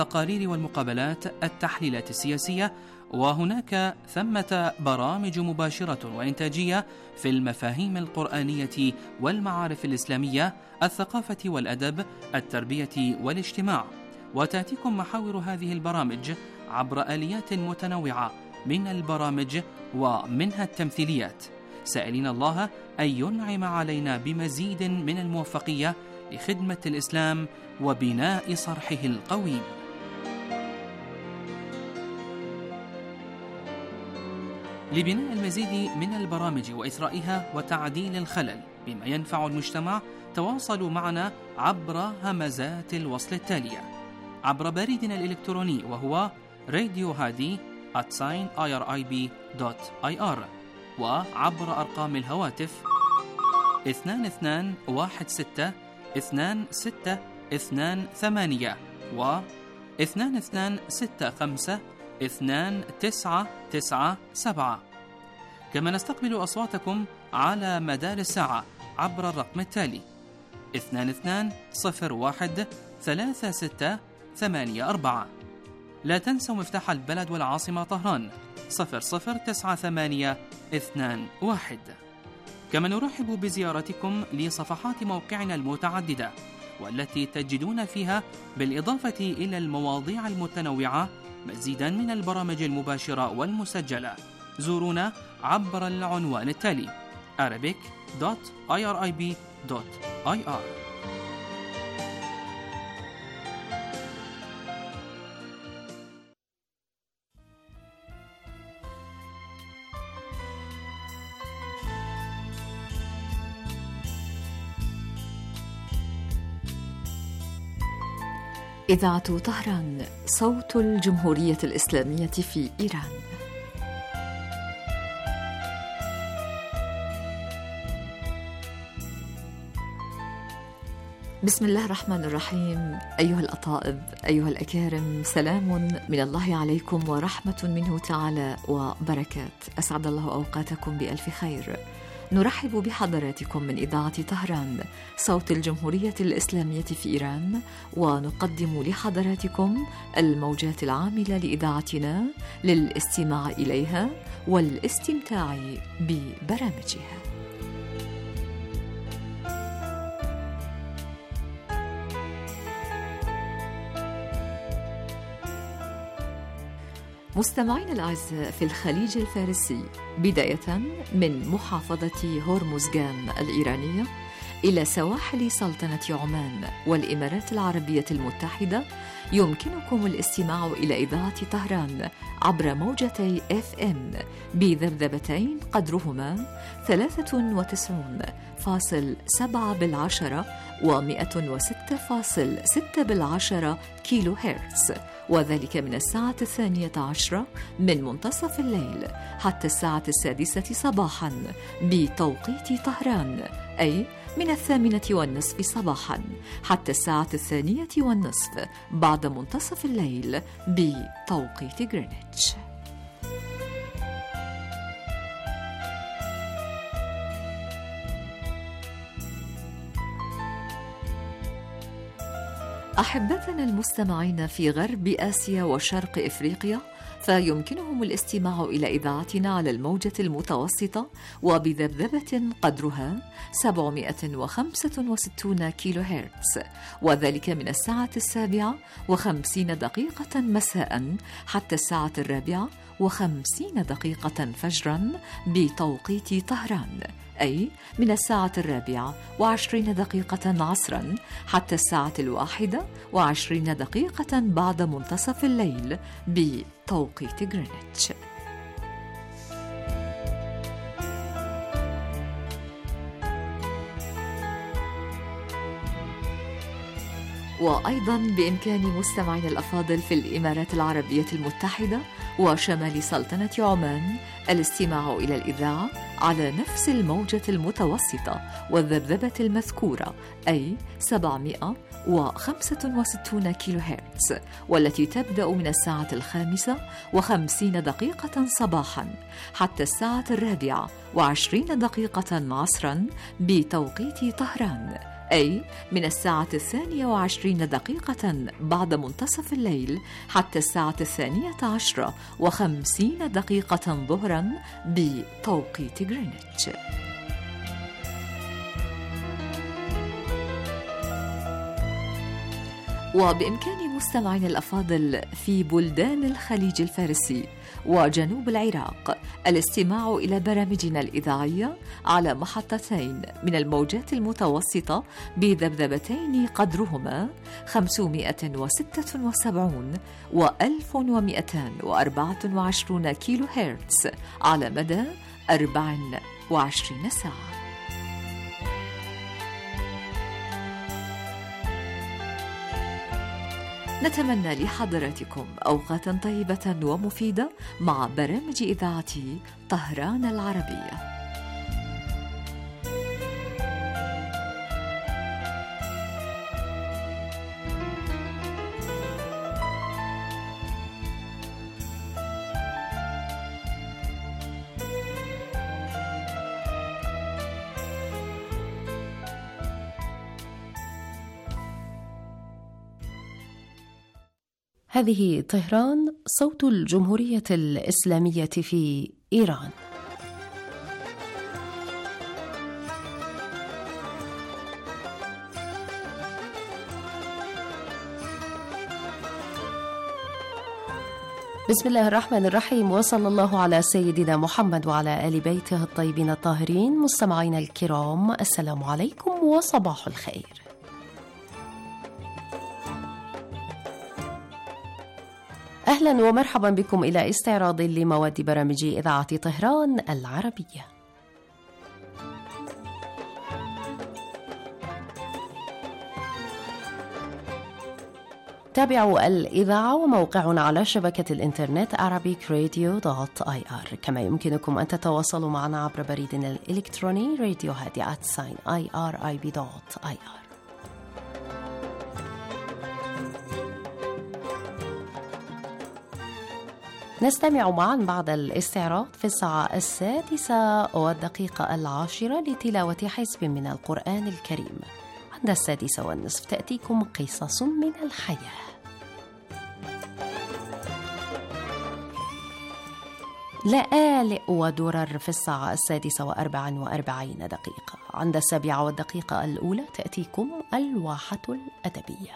التقارير والمقابلات، التحليلات السياسية، وهناك ثمة برامج مباشرة وإنتاجية في المفاهيم القرآنية والمعارف الإسلامية، الثقافة والأدب، التربية والاجتماع. وتأتيكم محاور هذه البرامج عبر آليات متنوعة من البرامج ومنها التمثيليات، سائلين الله أن ينعم علينا بمزيد من الموفقية لخدمة الإسلام وبناء صرحه القويم. لبناء المزيد من البرامج وإثرائها وتعديل الخلل بما ينفع المجتمع، تواصلوا معنا عبر همزات الوصل التالية: عبر بريدنا الإلكتروني وهو radiohadi@irib.ir، وعبر أرقام الهواتف 22162628 و 22652997. كما نستقبل أصواتكم على مدار الساعة عبر الرقم التالي 22013684. لا تنسوا مفتاح البلد والعاصمة طهران 009821. كما نرحب بزيارتكم لصفحات موقعنا المتعددة، والتي تجدون فيها بالإضافة إلى المواضيع المتنوعة مزيدا من البرامج المباشرة والمسجلة. زورونا عبر العنوان التالي arabic.irib.ir. إذاعة طهران، صوت الجمهورية الإسلامية في إيران. بسم الله الرحمن الرحيم. أيها الأطائب، أيها الأكارم، سلام من الله عليكم ورحمة منه تعالى وبركات. أسعد الله أوقاتكم بألف خير. نرحب بحضراتكم من إذاعة طهران، صوت الجمهورية الإسلامية في إيران، ونقدم لحضراتكم الموجات العاملة لإذاعتنا للاستماع إليها والاستمتاع ببرامجها. مستمعين الأعزاء، في الخليج الفارسي بداية من محافظة هرمزغان الإيرانية إلى سواحل سلطنة عمان والإمارات العربية المتحدة، يمكنكم الاستماع إلى إذاعة طهران عبر موجتي FM بذبذبتين قدرهما 93.7 و106.6 كيلو هرتز، وذلك من الساعة 12 من منتصف الليل حتى الساعة 6 صباحا بتوقيت طهران، أي من 8:30 صباحا حتى الساعة 2:30 بعد منتصف الليل بتوقيت غرينتش. أحبتنا المستمعين في غرب آسيا وشرق إفريقيا، فيمكنهم الاستماع إلى إذاعتنا على الموجة المتوسطة وبذبذبة قدرها 765 كيلو هرتز، وذلك من الساعة 7:50 مساء حتى الساعة 4:50 فجرا بتوقيت طهران، أي من الساعة 4:20 عصرا حتى الساعة 1:20 بعد منتصف الليل بتوقيت غرينتش. وأيضا بإمكان مستمعين الأفاضل في الإمارات العربية المتحدة وشمال سلطنة عمان الاستماع إلى الإذاعة على نفس الموجة المتوسطة والذبذبة المذكورة، أي 765 كيلو هرتز، والتي تبدأ من الساعة 5:50 صباحا حتى الساعة 4:20 عصرا بتوقيت طهران، أي من الساعة 22 بعد منتصف الليل حتى الساعة 12:50 ظهرا بتوقيت غرينتش. وبإمكان مستمعين الأفاضل في بلدان الخليج الفارسي وجنوب العراق الاستماع إلى برامجنا الإذاعية على محطتين من الموجات المتوسطة بذبذبتين قدرهما 576 و 1224 كيلو هرتز على مدى 24 ساعة. نتمنى لحضراتكم أوقاتا طيبة ومفيدة مع برامج إذاعة طهران العربية. هذه طهران، صوت الجمهورية الإسلامية في إيران. بسم الله الرحمن الرحيم، وصلى الله على سيدنا محمد وعلى آل بيته الطيبين الطاهرين. مستمعينا الكرام، السلام عليكم وصباح الخير. أهلا ومرحبا بكم إلى استعراض لمواد برامج إذاعة طهران العربية. تابعوا الإذاعة وموقعنا على شبكة الإنترنت arabicradio.ir، كما يمكنكم أن تتواصلوا معنا عبر بريدنا الإلكتروني radio@irib.ir. نستمع معا بعد الاستعراض في الساعة 6:10 لتلاوة حزب من القرآن الكريم. عند 6:15 تأتيكم قصص من الحياة. لآلئ ودرر في الساعة 6:44. عند 7:01 تأتيكم الواحة الأدبية.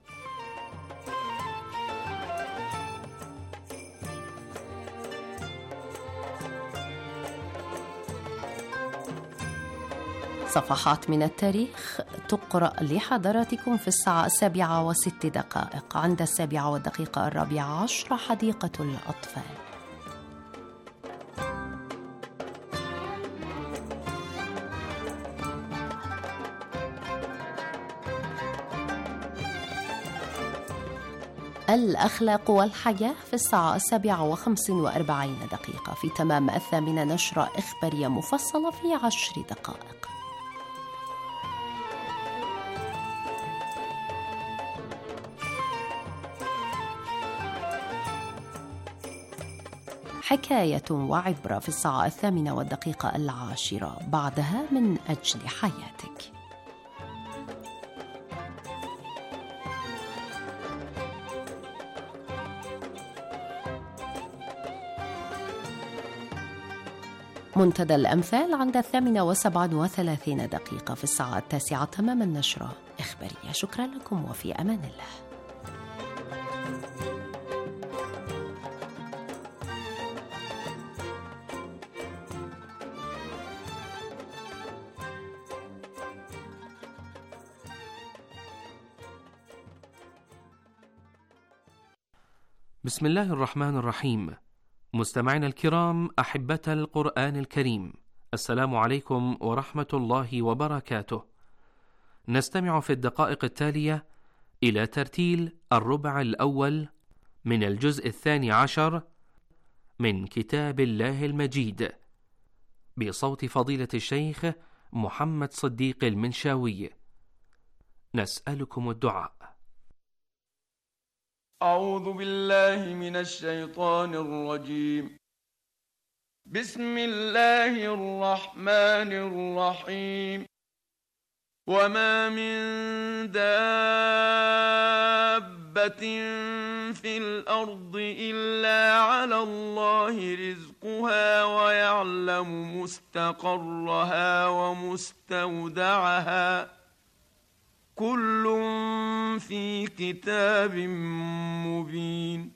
صفحات من التاريخ تقرأ لحضراتكم في الساعة 7:06. عند 7:14 حديقة الأطفال. الأخلاق والحياة في الساعة 7:45. في تمام 8 نشرة إخبارية مفصلة في 10 دقائق. حكاية وعبرة في الساعة 8:10. بعدها من أجل حياتك. منتدى الأمثال عند 8:37. في الساعة 9 تمام النشرة إخبارية. شكرا لكم وفي أمان الله. بسم الله الرحمن الرحيم. مستمعينا الكرام، أحبة القرآن الكريم، السلام عليكم ورحمة الله وبركاته. نستمع في الدقائق التالية إلى ترتيل الربع الأول من الجزء 12 من كتاب الله المجيد بصوت فضيلة الشيخ محمد صديق المنشاوي. نسألكم الدعاء. أعوذ بالله من الشيطان الرجيم. بسم الله الرحمن الرحيم. وما من دابة في الأرض إلا على الله رزقها ويعلم مستقرها ومستودعها كل في كتاب مبين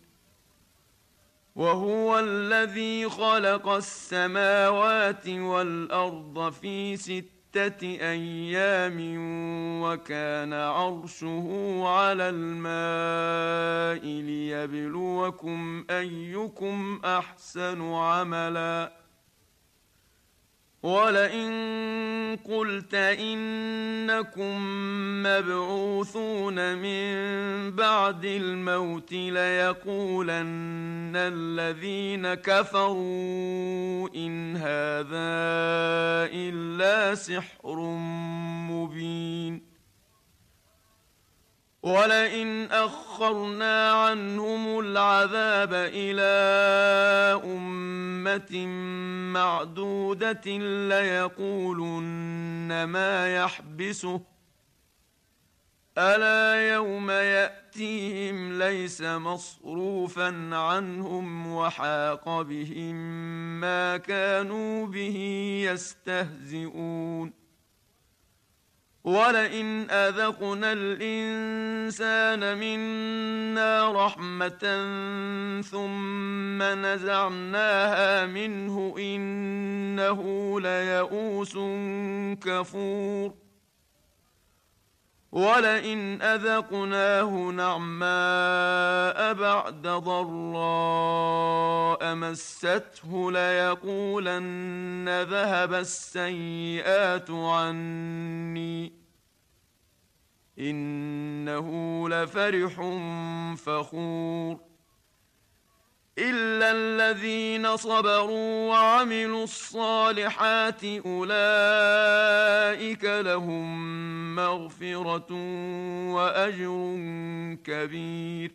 وهو الذي خلق السماوات والأرض في 6 أيام وكان عرشه على الماء ليبلوكم أيكم أحسن عملا ولئن قلت إنكم مبعوثون من بعد الموت ليقولن الذين كفروا إن هذا إلا سحر مبين ولئن أخرنا عنهم العذاب إلى أمة معدودة ليقولن ما يحبسه ألا يوم يأتيهم ليس مصروفا عنهم وحاق بهم ما كانوا به يستهزئون ولئن أذقنا الإنسان منا رحمة ثم نزعناها منه إنه ليئوس كفور ولئن أذقناه نعماء بعد ضراء مسته ليقولن ذهب السيئات عني إنه لفرح فخور إلا الذين صبروا وعملوا الصالحات أولئك لهم مغفرة وأجر كبير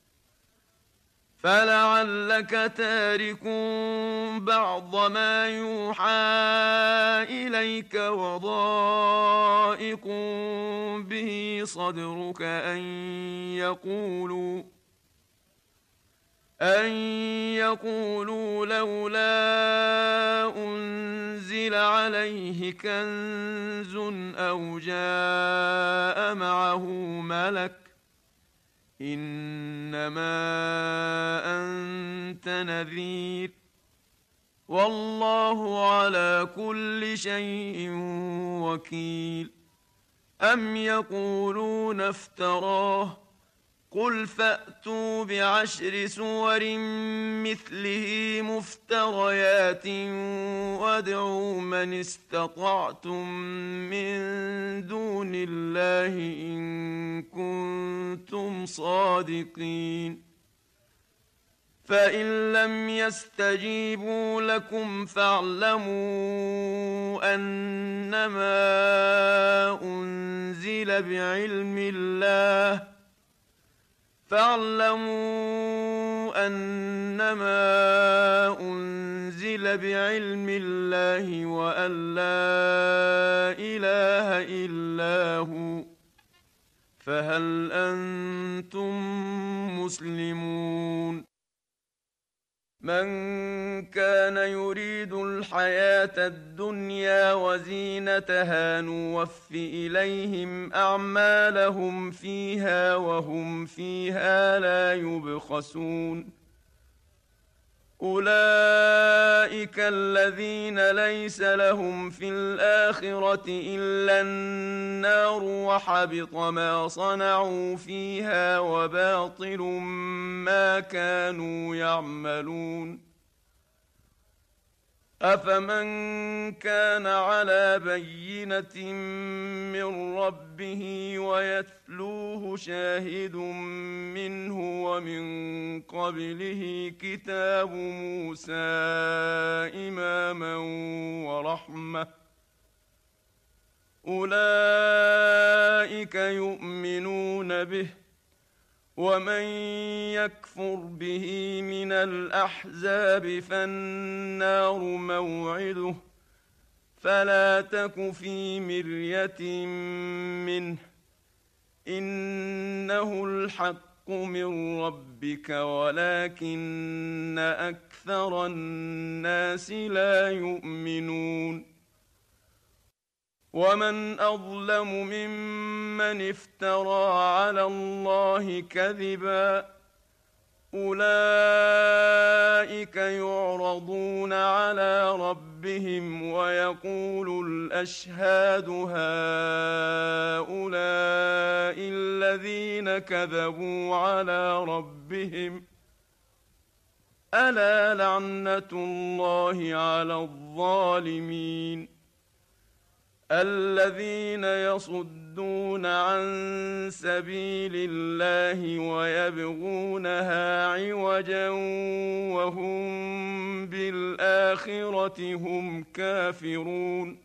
فلعلك تارك بعض ما يوحى إليك وضائق به صدرك أن يقولوا لولا أنزل عليه كنز أو جاء معه ملك إنما أنت نذير والله على كل شيء وكيل أم يقولون افتراه قل فأتوا ب10 سور مثله مفتريات وادعوا من استطعتم من دون الله إن كنتم صادقين فإن لم يستجيبوا لكم فاعلموا أنما أنزل بعلم الله وأن لا إله إلا هو فهل أنتم مسلمون من كان يريد الحياة الدنيا وزينتها نوف إليهم أعمالهم فيها وهم فيها لا يبخسون أولئك الذين ليس لهم في الآخرة إلا النار وحبط ما صنعوا فيها وباطل ما كانوا يعملون أفمن كان على بينة من ربه ويتلوه شاهد منه ومن قبله كتاب موسى إماما ورحمة أولئك يؤمنون به ومن يكفر به من الأحزاب فالنار موعده فلا تك في مرية منه، إنه الحق من ربك ولكن أكثر الناس لا يؤمنون. ومن أظلم ممن افترى على الله كذبا، أولئك يعرضون على ربهم ويقول الأشهاد هؤلاء الذين كذبوا على ربهم، ألا لعنة الله على الظالمين. الذين يصدون عن سبيل الله ويبغونها عوجا وهم بالآخرة هم كافرون،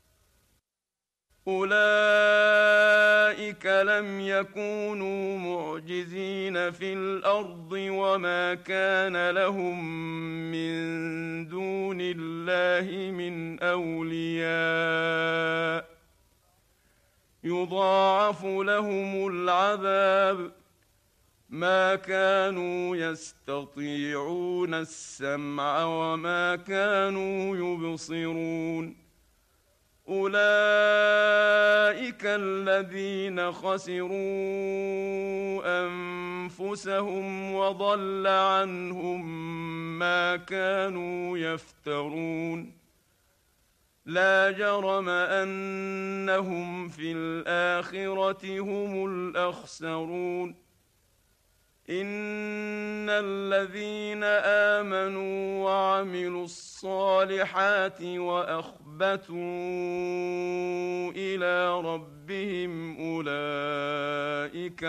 أولئك لم يكونوا معجزين في الأرض وما كان لهم من دون الله من أولياء، يضاعف لهم العذاب، ما كانوا يستطيعون السمع وما كانوا يبصرون. أولئك الذين خسروا أنفسهم وضل عنهم ما كانوا يفترون. لا جرم أنهم في الآخرة هم الأخسرون. إن الذين آمنوا وعملوا الصالحات وأخبتوا إلى ربهم أولئك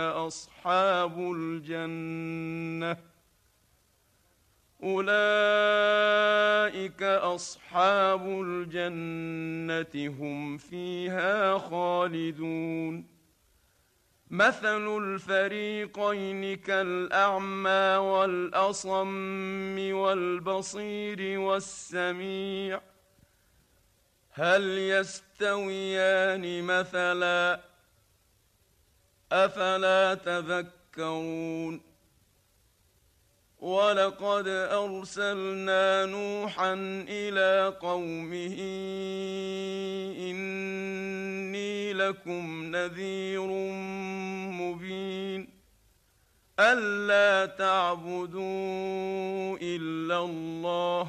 أصحاب الجنة هم فيها خالدون. مثل الفريقين كالأعمى والأصم والبصير والسميع، هل يستويان مثلا؟ أفلا تذكرون. ولقد أرسلنا نوحا إلى قومه إني لكم نذير مبين ألا تعبدوا إلا الله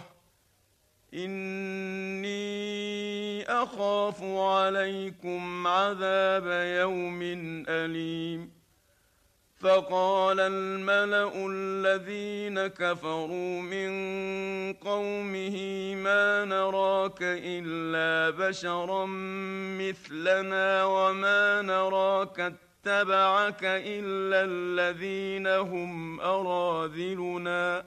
إني أخاف عليكم عذاب يوم أليم. فقال الملأ الذين كفروا من قومه ما نراك إلا بشرا مثلنا وما نراك اتبعك إلا الذين هم أراذلنا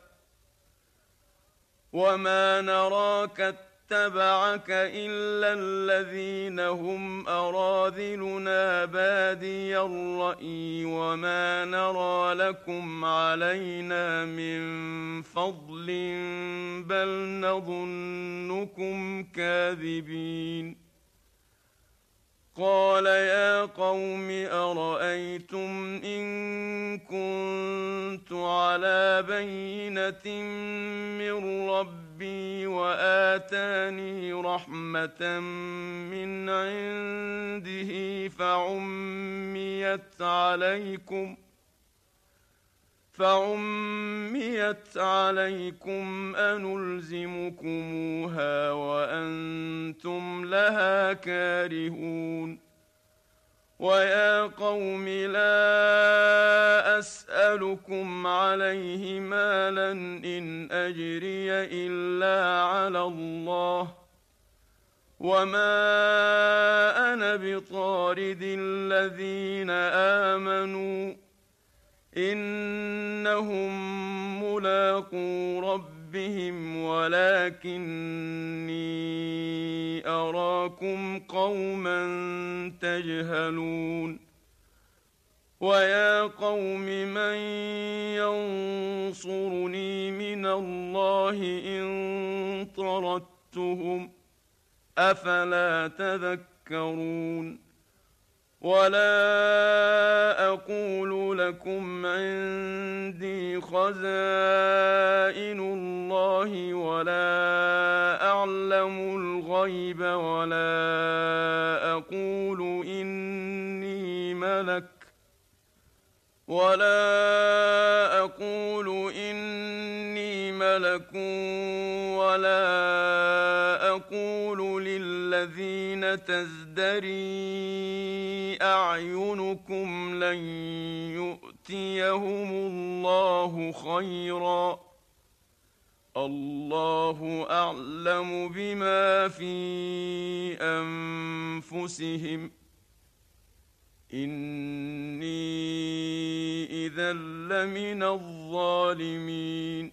بادي الرأي وما نرى لكم علينا من فضل بل نظنكم كاذبين. قال يا قوم أرأيتم إن كنت على بينة من ربي وآتاني رحمة من عنده فعميت عليكم أنلزمكموها وأنتم لها كارهون. ويا قوم لا أسألكم عليه مالا إن أجري إلا على الله وما أنا بطارد الذين آمنوا إنهم ملاقو ربهم ولكني أراكم قوما تجهلون. ويا قوم من ينصرني من الله إن طردتهم أفلا تذكرون ولا أقول لكم عندي خزائن الله ولا أعلم الغيب ولا أقول إني ملك ولا أقول للذين تزدري أعينكم لن يؤتيهم الله خيرا الله أعلم بما في أنفسهم إني إذا لمن الظالمين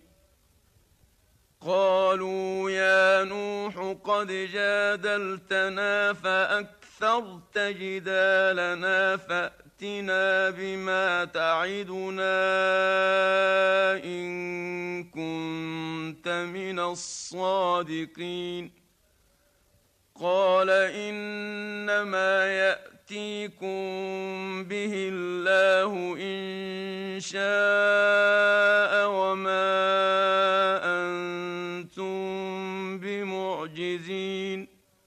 قالوا يا نوح قد جادلتنا فأكثرت جدالنا فأتنا بما تعدنا إن كنت من الصادقين قال إنما يأتيكم به الله إن شاء وما أنتم بمعجزين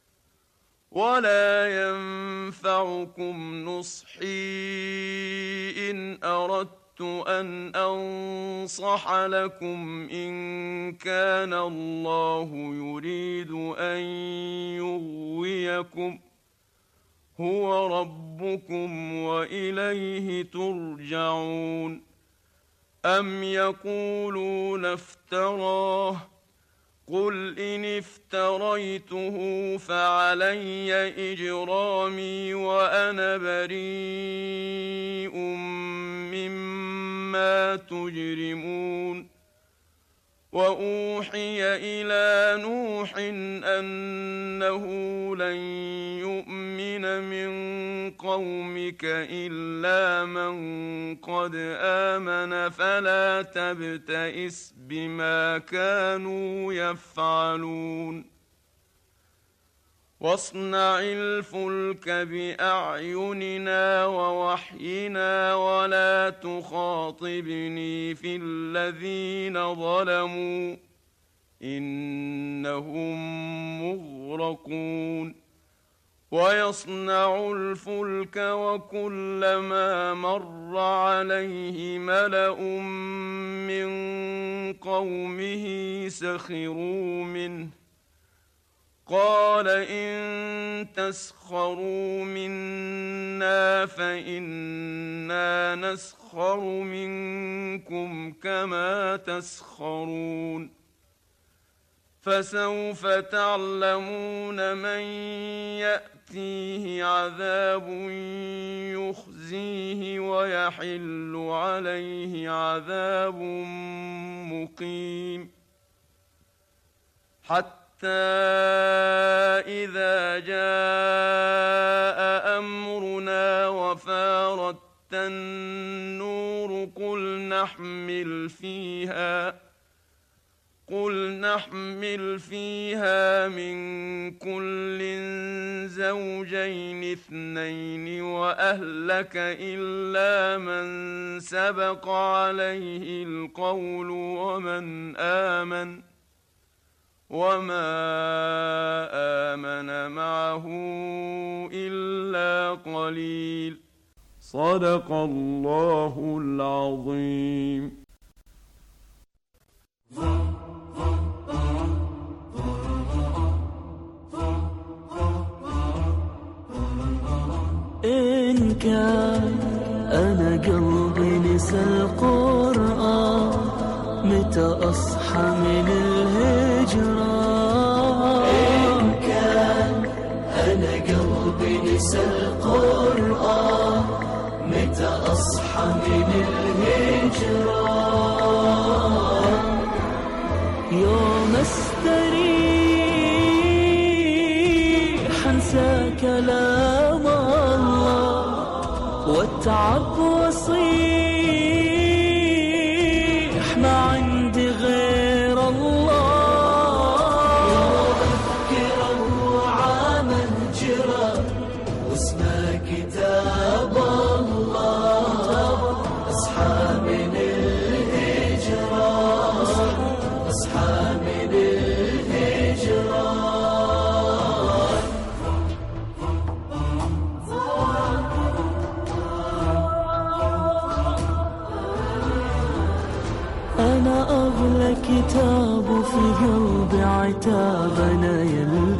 ولا ينفعكم نصحي إن أردت أن أنصح لكم إن كان الله يريد أن يغويكم هو ربكم وإليه ترجعون أم يقولون افتراه قل إن افتريته فعلي إجرامي وأنا بريء مما تجرمون وأوحي إلى نوح أنه لن يؤمن من قومك إلا من قد آمن فلا تبتئس بما كانوا يفعلون واصنع الفلك بأعيننا ووحينا ولا تخاطبني في الذين ظلموا إنهم مغرقون ويصنع الفلك وكلما مر عليه ملأ من قومه سخروا منه قال إن تسخروا منا فإنا نسخر منكم كما تسخرون فسوف تعلمون من يأتيه عذاب يخزيه ويحل عليه عذاب مقيم حتى إذا جاء أمرنا وفارت النور قل نحمل فيها من كل زوجين اثنين وأهلك إلا من سبق عليه القول وما آمن معه إلا قليل صدق الله العظيم. إن كان أنا قلبي نسى القرآن متى أصحى من الهجرة؟ إن كان أنا قلبي نسى القرآن متى أصحى من الهجرة؟ يوم استريح أنسى كلام الله واتعب وصيح ما عندي غير الله. يوم أذكر الوعى أنا أغلى كتاب في قلبي عتابنا يا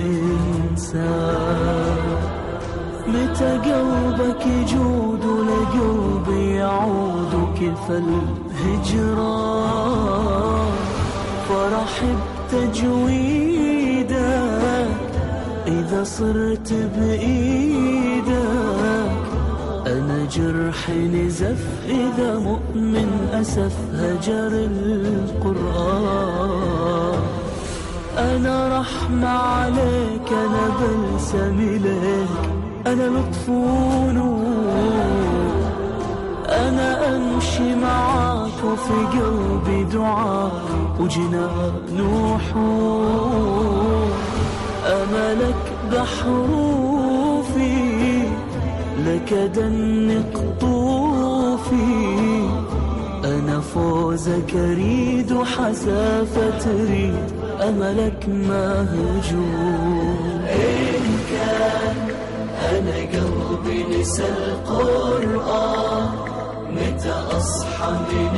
الإنسان. متى قلبك يجود ولقلبي يعود كيف الهجران. فرحب تجويدك إذا صرت بإيدك. أنا جرحي نزف إذا مؤمن أسف هجر القرآن. أنا رحمة عليك أنا بلسم إليك أنا لطف ونور. أنا أمشي معاك وفي قلبي دعاء وجنان وحور. أملك بحروفي لك دنق طوفي. أنا فوزك أريد وحسافة تريد أملك مهجور. إن كان أنا قلبي نسى القرآن متى أصحى من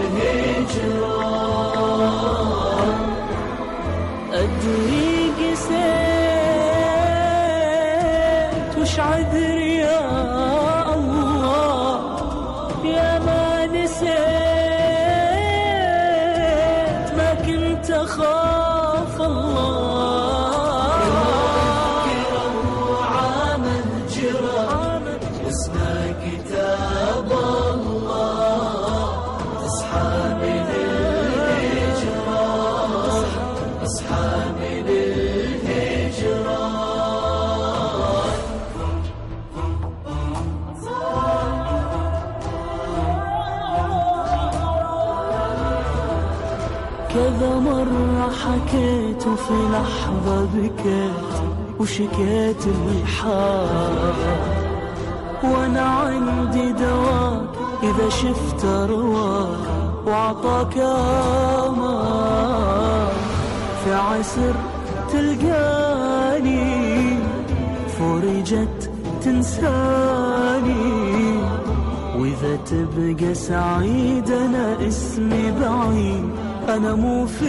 الهجران. أدري قسيت وش عذري يا الله. يا ما نسيت ما كنت أخاف الله. عمل جرى واسمع كتاب الله. تصحى من الهجرة اصحى من الهجرة. كذا مرة حكيت وفي لحظة بكيت وشكيت الحال. وانا عندي دواء اذا شفت رواك وعطاك امان. في عسر تلقاني فرجت تنساني. واذا تبقى سعيد انا اسمي بعيد أنا مو في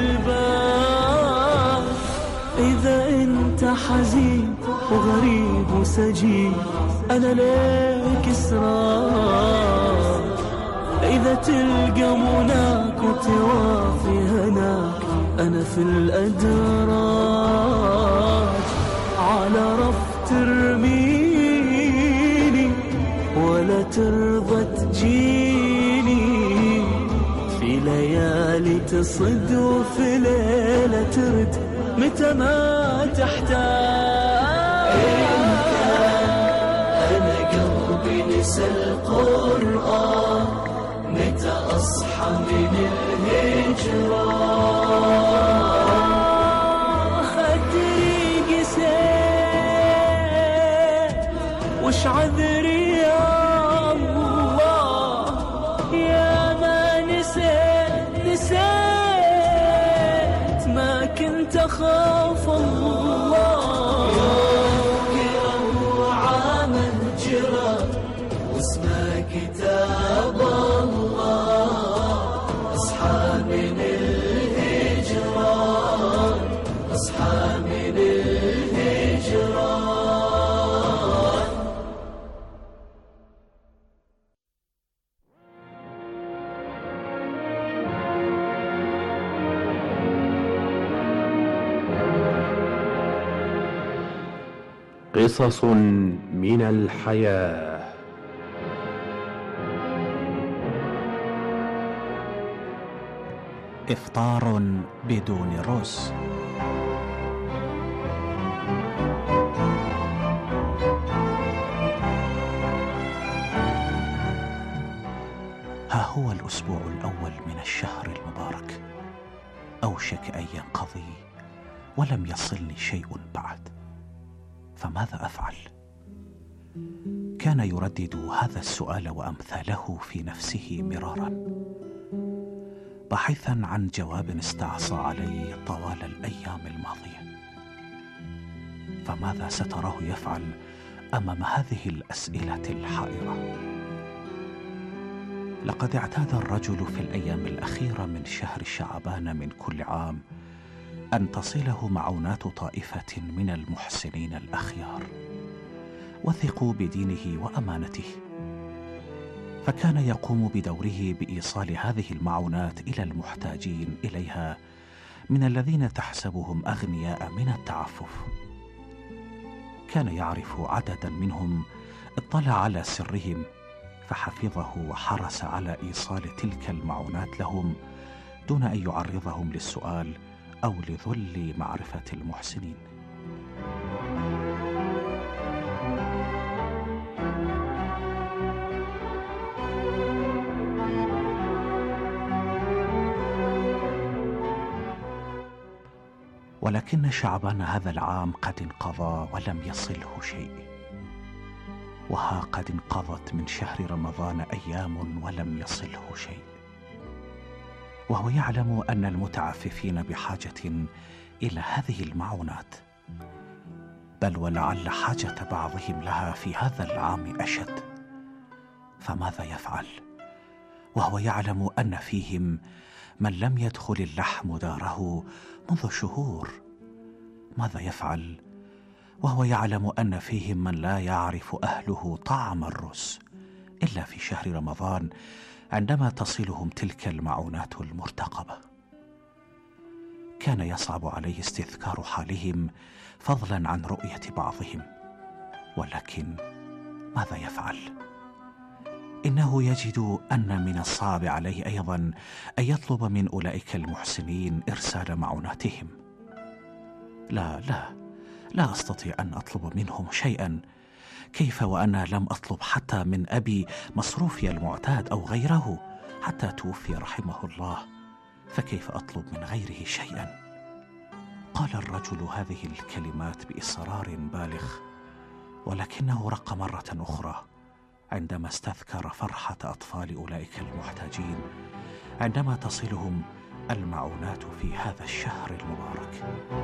البال. إذا أنت حزين وغريب وسجين أنا ليك إسرار. إذا تلقى مناك وتوافي هناك أنا في الأدراج. على رف ترميني ولا ترضى تجيني. في ليالي تصد وفي ليلة ترد متى ما تحتاج. أنا قلبي نسى القرآن متى أصحى من الهجرة. أدري قسيت وش عذري يا الله. يا ما نسيت ما كنت أخاف الله. عمل جرى واسمع كتاب الله. اصحى من الهجرة اصحى من الهجرة. قصص من الحياة. إفطار بدون رز. ها هو الأسبوع الأول من الشهر المبارك، أوشك أن ينقضي ولم يصلني شيء بعد، فماذا أفعل؟ كان يردد هذا السؤال وأمثاله في نفسه مرارا، باحثا عن جواب استعصى علي طوال الأيام الماضية. فماذا ستراه يفعل أمام هذه الأسئلة الحائرة؟ لقد اعتاد الرجل في الأيام الأخيرة من شهر شعبان من كل عام أن تصله معونات طائفة من المحسنين الأخيار، وثقوا بدينه وأمانته، فكان يقوم بدوره بإيصال هذه المعونات إلى المحتاجين إليها من الذين تحسبهم أغنياء من التعفف. كان يعرف عددا منهم اطلع على سرهم فحفظه وحرص على إيصال تلك المعونات لهم دون أن يعرضهم للسؤال أو لذل معرفة المحسنين. ولكن شعبان هذا العام قد انقضى ولم يصله شيء، وها قد انقضت من شهر رمضان أيام ولم يصله شيء، وهو يعلم أن المتعففين بحاجة إلى هذه المعونات، بل ولعل حاجة بعضهم لها في هذا العام أشد. فماذا يفعل وهو يعلم أن فيهم من لم يدخل اللحم داره منذ شهور؟ ماذا يفعل وهو يعلم أن فيهم من لا يعرف أهله طعم الرز إلا في شهر رمضان عندما تصلهم تلك المعونات المرتقبة؟ كان يصعب عليه استذكار حالهم فضلا عن رؤية بعضهم، ولكن ماذا يفعل؟ إنه يجد أن من الصعب عليه أيضا أن يطلب من أولئك المحسنين إرسال معوناتهم. لا أستطيع أن أطلب منهم شيئا، كيف وأنا لم أطلب حتى من أبي مصروفي المعتاد أو غيره حتى توفي رحمه الله، فكيف أطلب من غيره شيئا؟ قال الرجل هذه الكلمات بإصرار بالغ، ولكنه رق مرة أخرى عندما استذكر فرحة أطفال أولئك المحتاجين عندما تصلهم المعونات في هذا الشهر المبارك.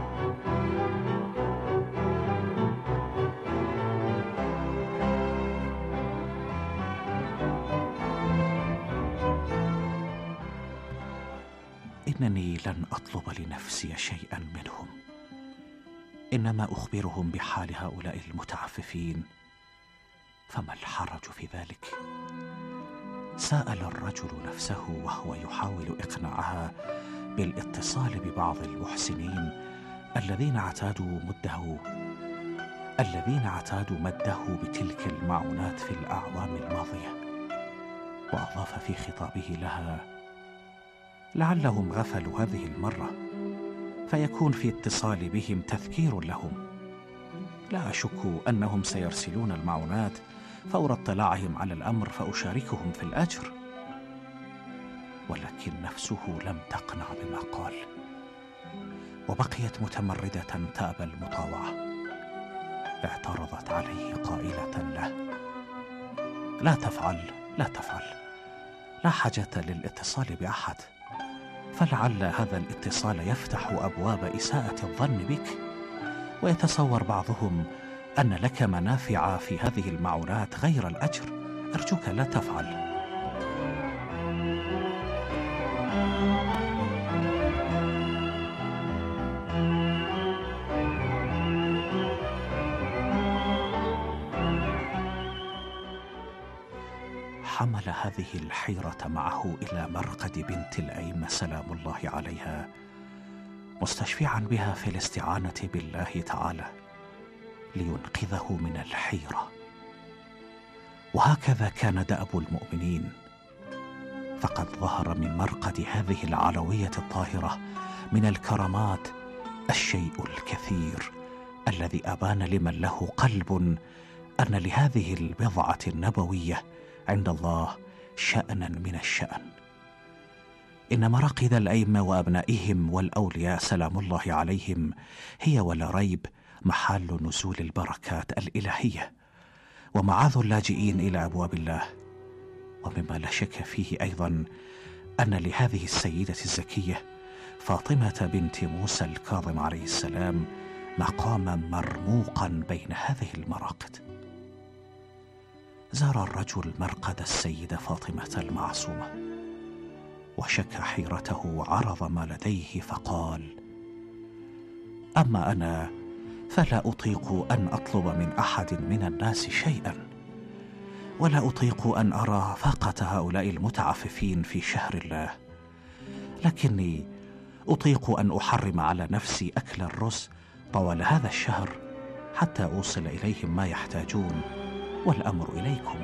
إنني لن أطلب لنفسي شيئا منهم، إنما أخبرهم بحال هؤلاء المتعففين، فما الحرج في ذلك؟ سأل الرجل نفسه وهو يحاول إقناعها بالاتصال ببعض المحسنين الذين اعتادوا مده بتلك المعونات في الأعوام الماضية، وأضاف في خطابه لها: لعلهم غفلوا هذه المرة، فيكون في اتصال بهم تذكير لهم. لا أشك أنهم سيرسلون المعونات فور اطلاعهم على الأمر فأشاركهم في الأجر. ولكن نفسه لم تقنع بما قال، وبقيت متمردة تأبى المطاوعة. اعترضت عليه قائلة له: لا تفعل، لا حاجة للاتصال بأحد، فلعل هذا الاتصال يفتح أبواب إساءة الظن بك، ويتصور بعضهم أن لك منافع في هذه المعونات غير الأجر. أرجوك لا تفعل. حمل هذه الحيرة معه إلى مرقد بنت الأيم سلام الله عليها، مستشفعا بها في الاستعانة بالله تعالى لينقذه من الحيرة. وهكذا كان دأب المؤمنين، فقد ظهر من مرقد هذه العلوية الطاهرة من الكرامات الشيء الكثير الذي أبان لمن له قلب أن لهذه البضعة النبوية عند الله شأنا من الشأن. إن مراقد الأئمة وأبنائهم والأولياء سلام الله عليهم هي ولا ريب محل نزول البركات الإلهية ومعاذ اللاجئين إلى أبواب الله. ومما لا شك فيه أيضا أن لهذه السيدة الزكية فاطمة بنت موسى الكاظم عليه السلام مقاما مرموقا بين هذه المراقد. زار الرجل مرقد السيدة فاطمة المعصومة وشكى حيرته وعرض ما لديه فقال: أما أنا فلا أطيق أن أطلب من أحد من الناس شيئا، ولا أطيق أن أرى فاقة هؤلاء المتعففين في شهر الله، لكني أطيق أن أحرم على نفسي أكل الرز طوال هذا الشهر حتى أوصل إليهم ما يحتاجون، والأمر إليكم.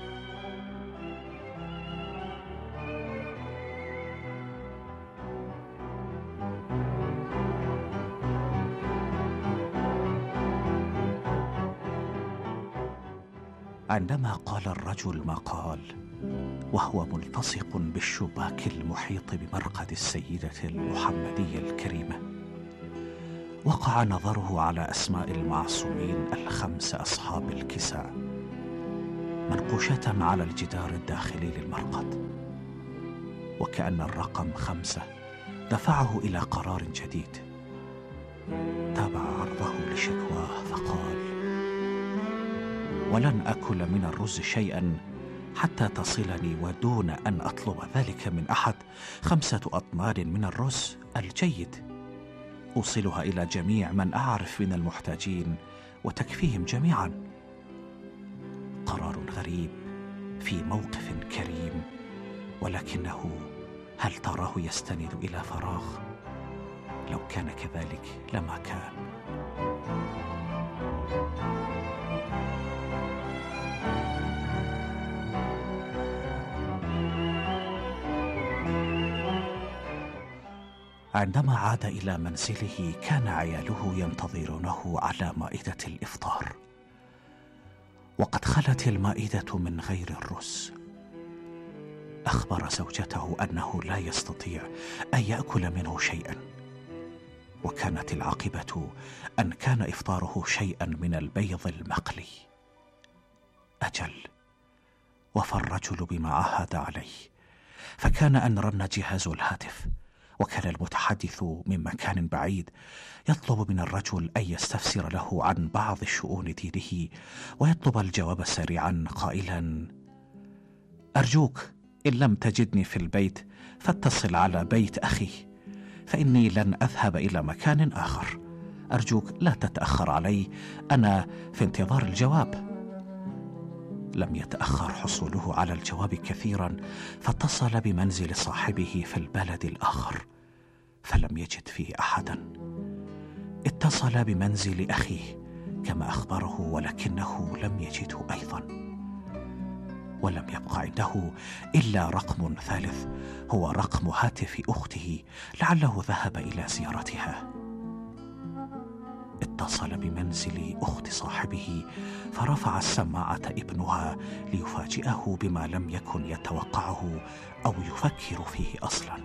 عندما قال الرجل ما قال وهو ملتصق بالشباك المحيط بمرقد السيدة المحمدية الكريمة، وقع نظره على أسماء المعصومين ال5 أصحاب الكساء منقوشة على الجدار الداخلي للمرقد، وكأن الرقم 5 دفعه إلى قرار جديد. تابع عرضه لشكواه فقال: ولن أكل من الرز شيئا حتى تصلني ودون أن أطلب ذلك من أحد 5 أطنان من الرز الجيد أوصلها إلى جميع من أعرف من المحتاجين وتكفيهم جميعا. قرار غريب في موقف كريم، ولكنه هل تراه يستند إلى فراغ؟ لو كان كذلك لما كان. عندما عاد إلى منزله كان عياله ينتظرونه على مائدة الإفطار، وقد خلت المائدة من غير الرز. أخبر زوجته أنه لا يستطيع أن يأكل منه شيئا، وكانت العاقبة أن كان إفطاره شيئا من البيض المقلي. أجل، وفى الرجل بما عاهد عليه، فكان أن رن جهاز الهاتف، وكان المتحدث من مكان بعيد يطلب من الرجل أن يستفسر له عن بعض شؤون دينه ويطلب الجواب سريعا قائلا: أرجوك إن لم تجدني في البيت فاتصل على بيت أخي، فإني لن أذهب إلى مكان آخر. أرجوك لا تتأخر علي، أنا في انتظار الجواب. لم يتأخر حصوله على الجواب كثيرا، فاتصل بمنزل صاحبه في البلد الآخر فلم يجد فيه أحدا. اتصل بمنزل أخيه كما أخبره، ولكنه لم يجده أيضا، ولم يبقى عنده إلا رقم ثالث، هو رقم هاتف أخته لعله ذهب إلى زيارتها. اتصل بمنزل أخت صاحبه فرفع السماعة ابنها ليفاجئه بما لم يكن يتوقعه أو يفكر فيه أصلا.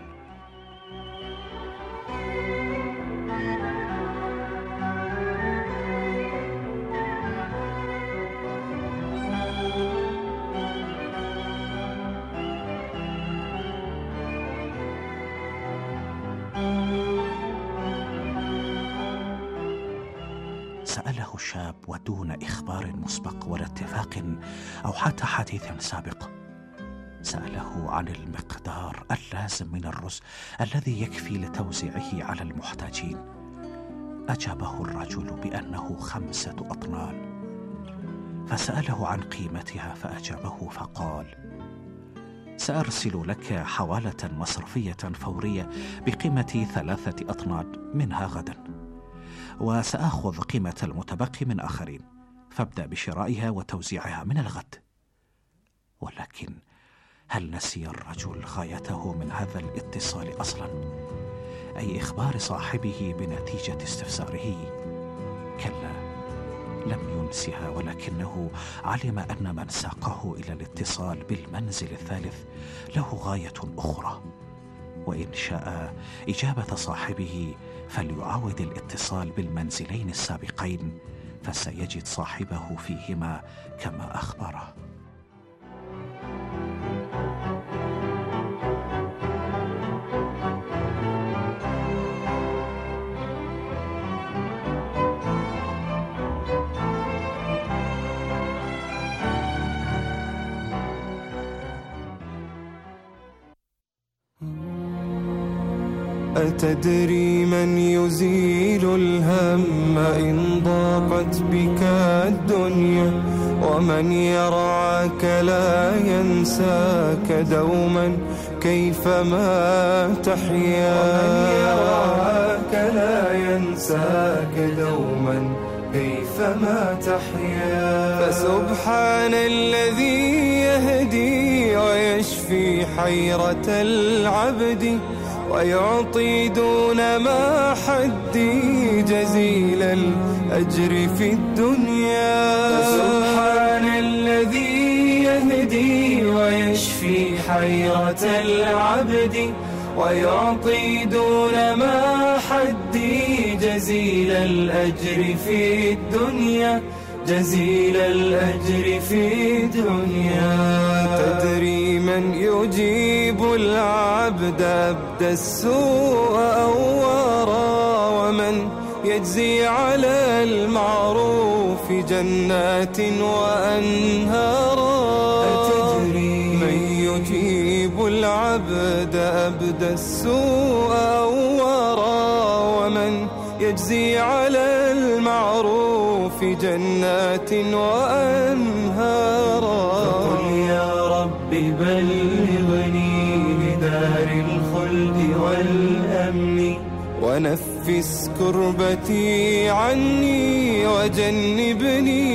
سأله الشاب ودون إخبار مسبق ولا اتفاق أو حتى حديث سابق. سأله عن المقدار اللازم من الرز الذي يكفي لتوزيعه على المحتاجين. أجابه الرجل بأنه 5 أطنان، فسأله عن قيمتها فأجابه فقال: سأرسل لك حوالة مصرفية فورية بقيمة 3 أطنان منها غدا، وسأخذ قيمة المتبقي من آخرين، فابدأ بشرائها وتوزيعها من الغد. ولكن هل نسي الرجل غايته من هذا الاتصال أصلا، أي إخبار صاحبه بنتيجة استفساره؟ كلا، لم ينسها، ولكنه علم أن من ساقه إلى الاتصال بالمنزل الثالث له غاية أخرى، وإن شاء إجابة صاحبه فليعاود الاتصال بالمنزلين السابقين، فسيجد صاحبه فيهما كما أخبره. أتدري من يزيل الهم إن ضاقت بك الدنيا ومن يرعاك لا ينساك دوما كيفما تحيا ومن يرعاك لا ينساك دوما كيفما تحيا فسبحان الذي يهدي ويشفي حيرة العبد ويعطي دون ما حدي جزيل الأجر في الدنيا فسبحان الذي يهدي ويشفي حيرة العبد ويعطي دون ما حدي جزيل الأجر في الدنيا جزيل الأجر في الدنيا تدري من يجيب العبد أبدى السوء أورا ومن يجزي على المعروف جنات وأنهارا أتدري من يجيب العبد أبدى السوء أورا ومن يجزي على المعروف جنات وأنهارا فقل يا رب بلغني لدار الخلد والأمن ونفس كربتي عني وجنبني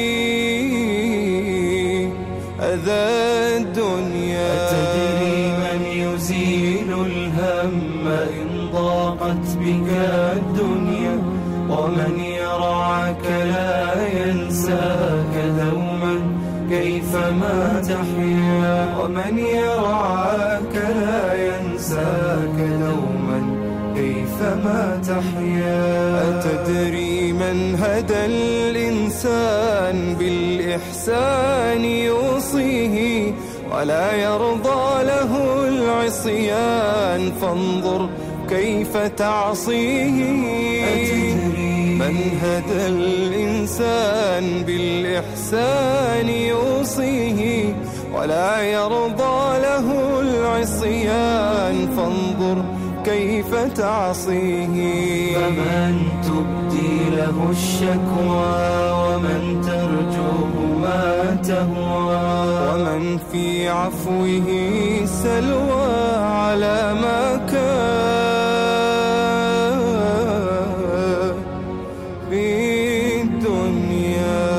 أذى الدنيا أتدري من يزيل الهم إن ضاقت بك الدنيا ومن يرعاك لا ينساك دوما كيفما تحيا ومن يرعاك لا ينساك دوما كيفما تحيا أتدري من هدى الإنسان بالإحسان يوصيه ولا يرضى له العصيان فانظر كيف تعصيه من هدى الإنسان بالإحسان يوصيه ولا يرضى له العصيان فانظر كيف تعصيه فمن تبدي له الشكوى ومن ترجوه ما تهوى ومن في عفوه سلوى على ما كان في الدنيا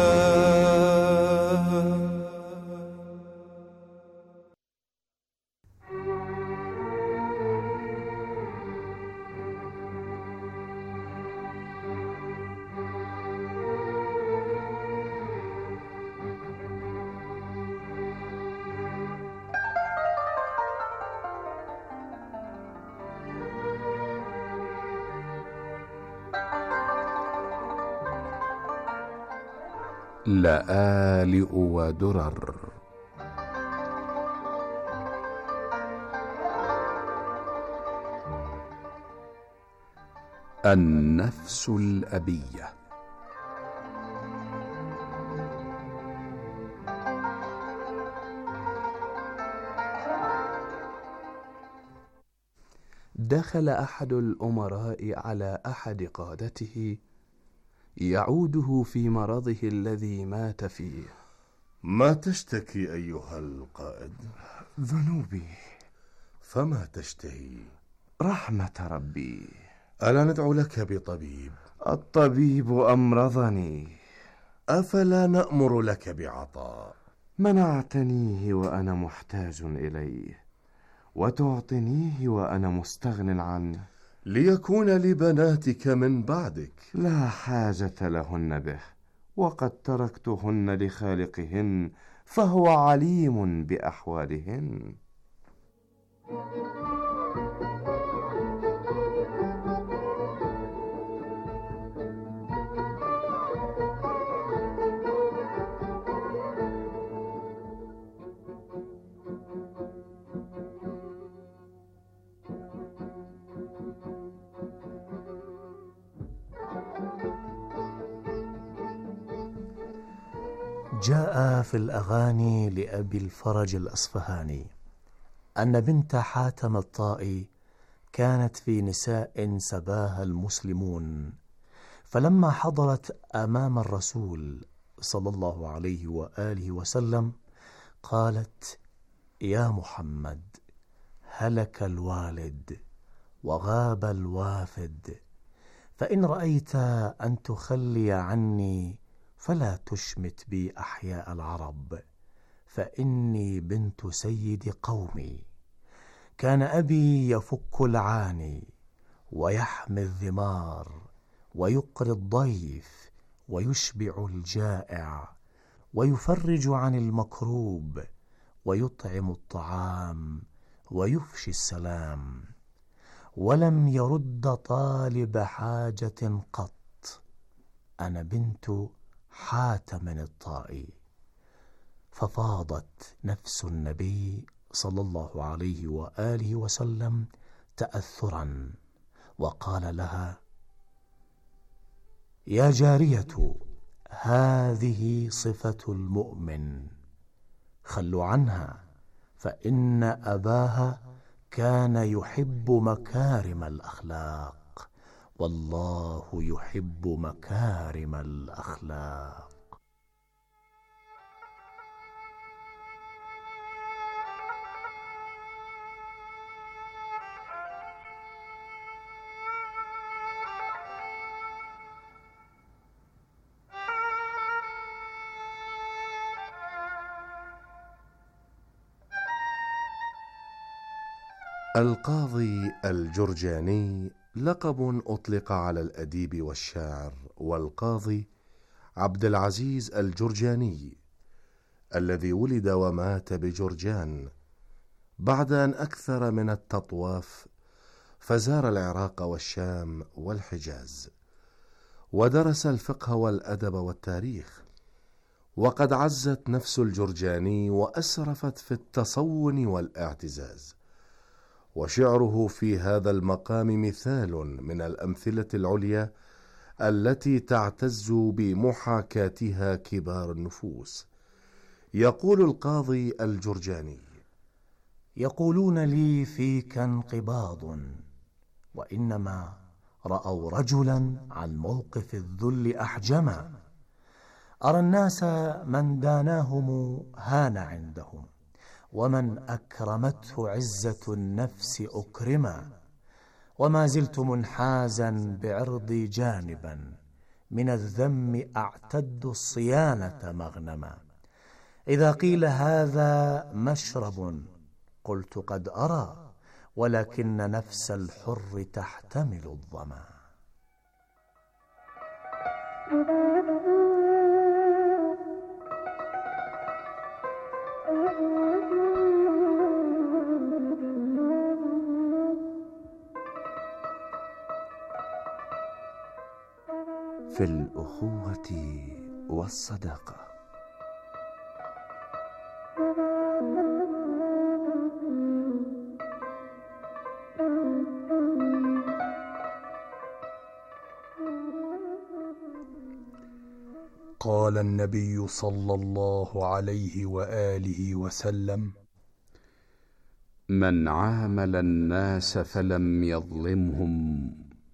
لآلئ ودرر. النفس الأبية. دخل أحد الأمراء على أحد قادته يعوده في مرضه الذي مات فيه. ما تشتكي أيها القائد؟ ذنوبي. فما تشتهي؟ رحمة ربي. ألا ندعو لك بطبيب؟ الطبيب أمرضني. أفلا نأمر لك بعطاء؟ منعتنيه وأنا محتاج إليه وتعطنيه وأنا مستغن عنه، ليكون لبناتك من بعدك. لا حاجة لهن به، وقد تركتهن لخالقهن فهو عليم بأحوالهن. جاء في الأغاني لأبي الفرج الأصفهاني أن بنت حاتم الطائي كانت في نساء سباها المسلمون، فلما حضرت أمام الرسول صلى الله عليه وآله وسلم قالت: يا محمد، هلك الوالد وغاب الوافد، فإن رأيت أن تخلي عني فلا تشمت بي أحياء العرب، فإني بنت سيد قومي. كان أبي يفك العاني ويحمي الذمار ويقري الضيف ويشبع الجائع ويفرج عن المكروب ويطعم الطعام ويفشي السلام، ولم يرد طالب حاجة قط. أنا بنت حاتم الطائي. ففاضت نفس النبي صلى الله عليه وآله وسلم تأثرا، وقال لها: يا جارية، هذه صفة المؤمن، خلوا عنها، فإن أباها كان يحب مكارم الأخلاق، والله يحب مكارم الأخلاق. القاضي الجرجاني لقب أطلق على الأديب والشاعر والقاضي عبد العزيز الجرجاني، الذي ولد ومات بجرجان بعد أن أكثر من التطواف، فزار العراق والشام والحجاز، ودرس الفقه والأدب والتاريخ. وقد عزت نفس الجرجاني وأسرفت في التصون والاعتزاز، وشعره في هذا المقام مثال من الأمثلة العليا التي تعتز بمحاكاتها كبار النفوس. يقول القاضي الجرجاني: يقولون لي فيك انقباض، وإنما رأوا رجلا عن موقف الذل أحجما. أرى الناس من داناهم هان عندهم، ومن أكرمته عزة النفس أكرما. وما زلت منحازا بعرضي جانبا، من الذم أعتد الصيانة مغنما. إذا قيل هذا مشرب قلت قد أرى، ولكن نفس الحر تحتمل الظما. في الأخوة والصداقة. قال النبي صلى الله عليه وآله وسلم: من عامل الناس فلم يظلمهم،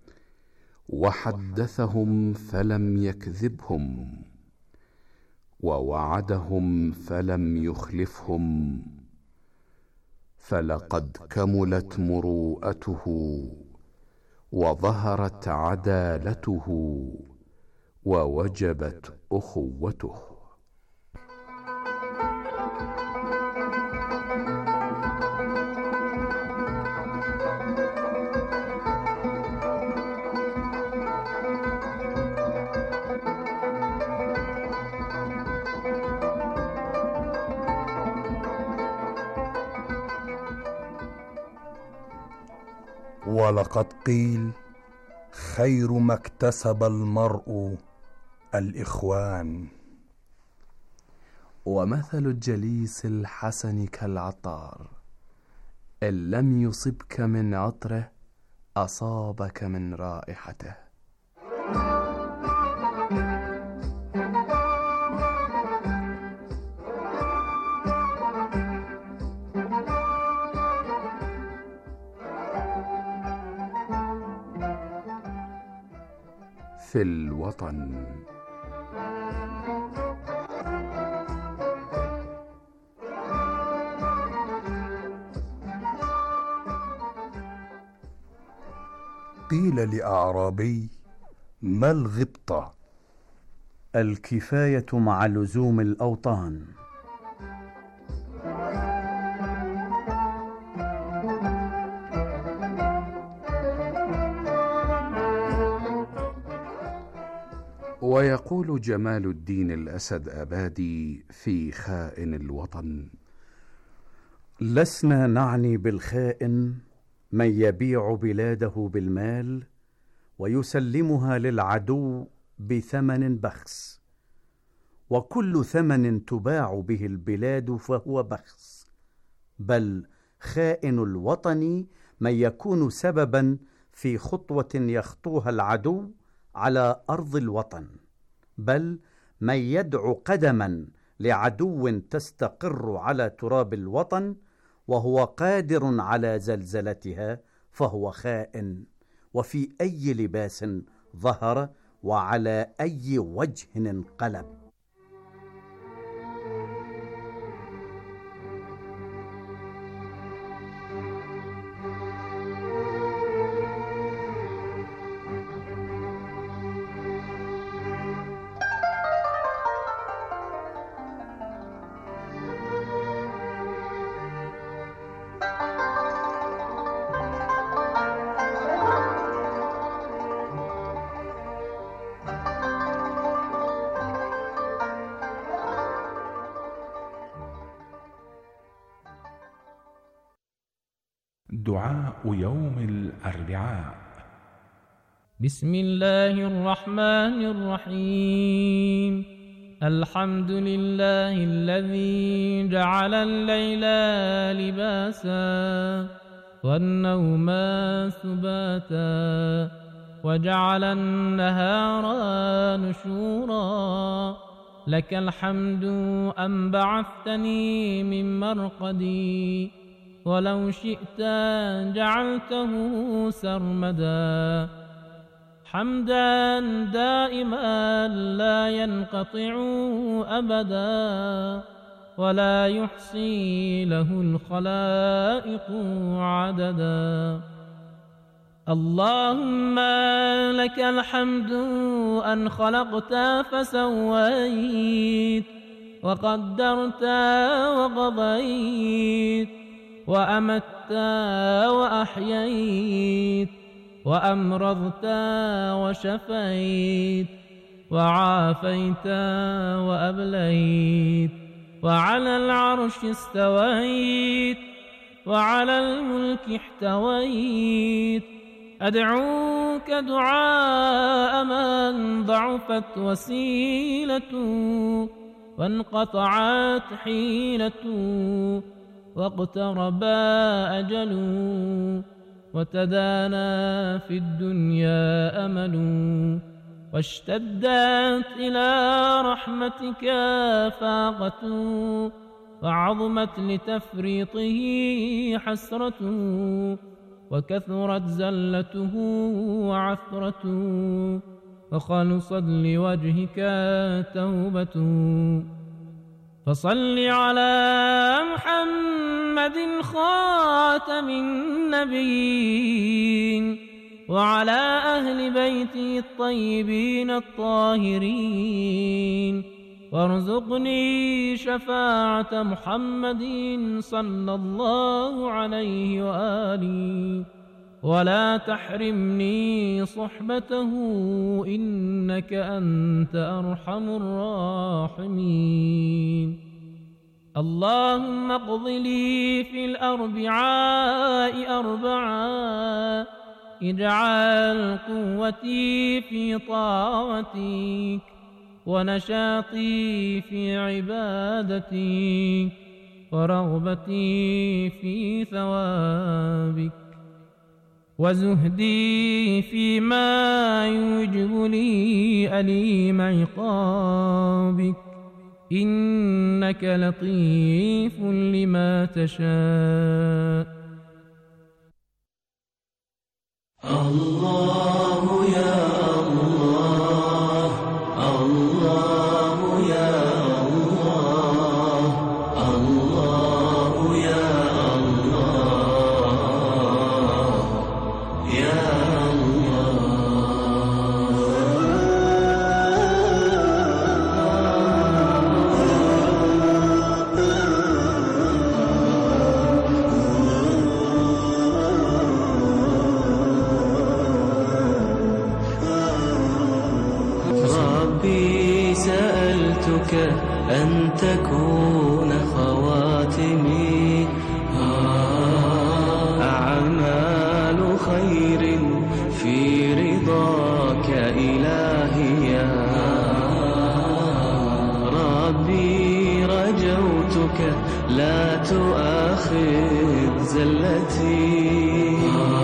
وحدثهم فلم يكذبهم، ووعدهم فلم يخلفهم، فلقد كملت مروءته وظهرت عدالته ووجبت أخوته. ولقد قيل: خير ما اكتسب المرء الإخوان. ومثل الجليس الحسن كالعطار، إن لم يصبك من عطره أصابك من رائحته. في الوطن. قيل لأعرابي: ما الغبطة؟ الكفاية مع لزوم الأوطان. ويقول جمال الدين الأسد آبادي في خائن الوطن: لسنا نعني بالخائن من يبيع بلاده بالمال ويسلمها للعدو بثمن بخس، وكل ثمن تباع به البلاد فهو بخس، بل خائن الوطن من يكون سببا في خطوة يخطوها العدو على أرض الوطن، بل من يدعو قدما لعدو تستقر على تراب الوطن وهو قادر على زلزلتها فهو خائن، وفي أي لباس ظهر وعلى أي وجه انقلب. دعاء يوم الأربعاء. بسم الله الرحمن الرحيم. الحمد لله الذي جعل الليل لباسا والنوم سباتا وجعل النهار نشورا. لك الحمد أن بعثتني من مرقدي ولو شئت جعلته سرمدا. حمدا دائما لا ينقطع أبدا ولا يحصي له الخلائق عددا. اللهم لك الحمد أن خلقت فسويت وقدرت وقضيت وأمت وأحييت وأمرضت وشفيت وعافيت وأبليت وعلى العرش استويت وعلى الملك احتويت. أدعوك دعاء من ضعفت وسيلته وانقطعت حيلته واقترب أجله وتدانى في الدنيا أمله واشتدت إلى رحمتك فاقته وعظمت لتفريطه حسرته وكثرت زلته وعثرته وخلصت لوجهك توبته. فصل على محمد خاتم النبيين وعلى أهل بيته الطيبين الطاهرين وارزقني شفاعة محمد صلى الله عليه وآله ولا تحرمني صحبته إنك أنت أرحم الراحمين. اللهم اقض لي في الأربعاء أربعا. اجعل قوتي في طاعتك ونشاطي في عبادتك ورغبتي في ثوابك وزهدي فيما يوجب لي أليم عقابك. إنك لطيف لما تشاء. الله يا الله سألتك أن تكون خواتمي أعمال خير في رضاك إلهي يا ربي رجوتك لا تؤاخذ زلتي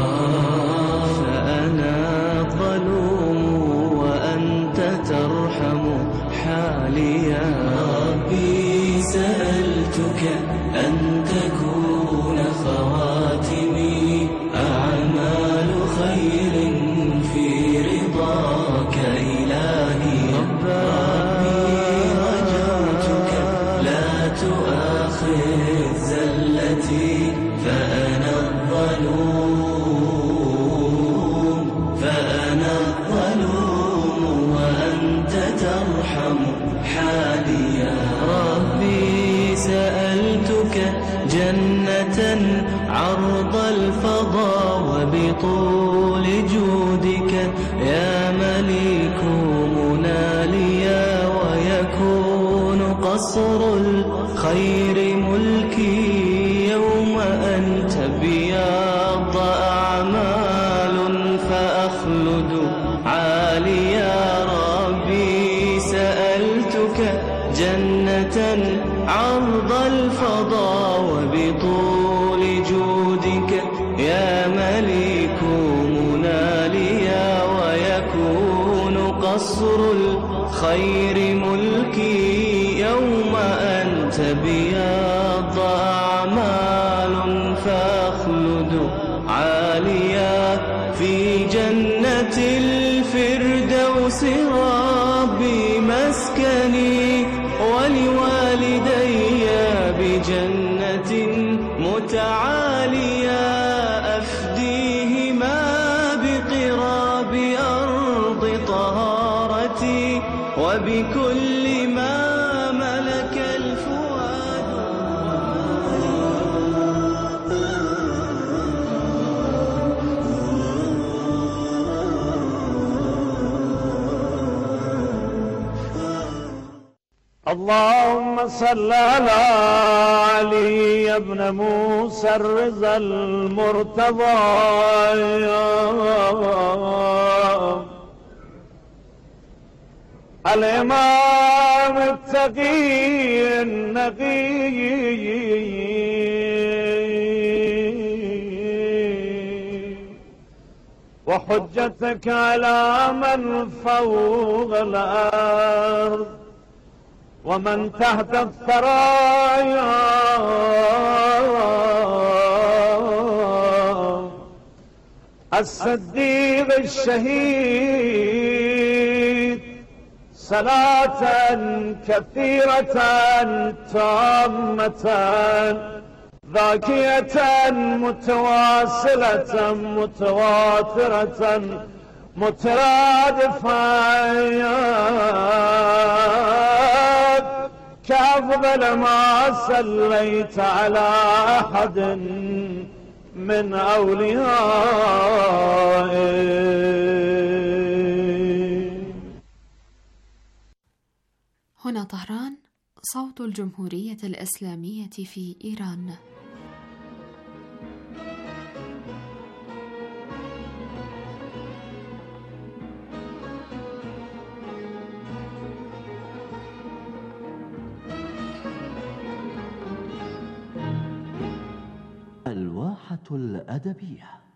فأنا الظلوم وأنت ترحم حالي يا ربي سألتك أن تكون خواتمي أعمال خير في رضاك إلهي ربي رجوتك لا تؤاخذ زلتي فأنا الظلوم وأنت ترحم حالي يا ربي سألتك جنة عرض الفضاء وبطول جودك يا مليك مناليا ويكون قصر الخير ملكي يوم أن تبيض أعمال فأخلد عاليا ربي سألتك جنة عرض الفضاء وبطول جودك يا مليك مناليا ويكون قصر الخير ملكي يوم أن تبيض أعمال فأخلد عاليا في جنة الفردوس ربي مسكني ولوالدي بجنة متعاليا أفديهما بقراب أرض طهارتي وبكل ما ملك الفؤاد اللهم صل على علي بن موسى الرضا المرتضى الإمام التقي النقي وحجتك على من فوق الأرض ومن تحت الثرايا الصديق الشهيد صلاة كثيرة تامة ذاكية متواصلة متواترة مترادفة كأفضل ما صليت على أحد من أوليائك. هنا طهران، صوت الجمهورية الإسلامية في إيران. الواحة الأدبية.